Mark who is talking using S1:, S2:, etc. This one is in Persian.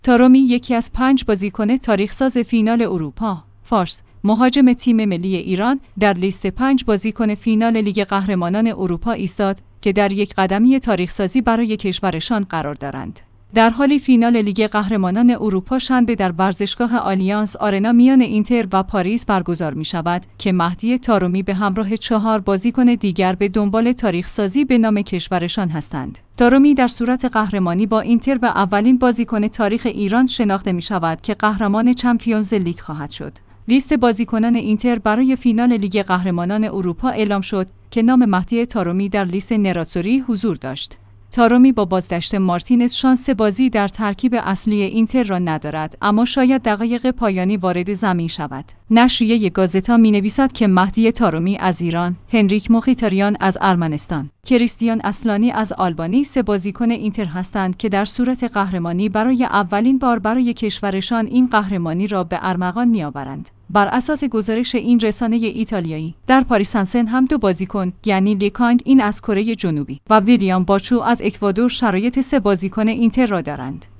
S1: تارومی یکی از 5 بازیکن تاریخساز فینال اروپا، فارس، مهاجم تیم ملی ایران، در لیست 5 بازیکن فینال لیگ قهرمانان اروپا ایستاد که در یک قدمی تاریخسازی برای کشورشان قرار دارند. در حالی فینال لیگ قهرمانان اروپا شنبه در ورزشگاه آلیانس آرنا میان اینتر و پاریس برگزار می شود که مهدی طارمی به همراه 4 بازیکن دیگر به دنبال تاریخسازی به نام کشورشان هستند. طارمی در صورت قهرمانی با اینتر به اولین بازیکن تاریخ ایران شناخته می شود که قهرمان چمپیونز لیگ خواهد شد. لیست بازیکنان اینتر برای فینال لیگ قهرمانان اروپا اعلام شد که نام مهدی طارمی در لیست نراتوری حضور داشت. طارمی با بازداشت مارتینز شانس بازی در ترکیب اصلی اینتر را ندارد، اما شاید دقایق پایانی وارد زمین شود. نشریه گازتا می‌نویسد که مهدی طارمی از ایران، هنریک مخیتاریان از ارمنستان، کریستیان اصلانی از آلبانی 3 بازیکن اینتر هستند که در صورت قهرمانی برای اولین بار برای کشورشان این قهرمانی را به ارمغان می‌آورند. بر اساس گزارش این رسانه ایتالیایی، در پاریس سن هم 2 بازیکن یعنی لیکاند این از کره جنوبی و ویلیام باچو از اکوادور شرایط 3 بازیکن اینتر را دارند.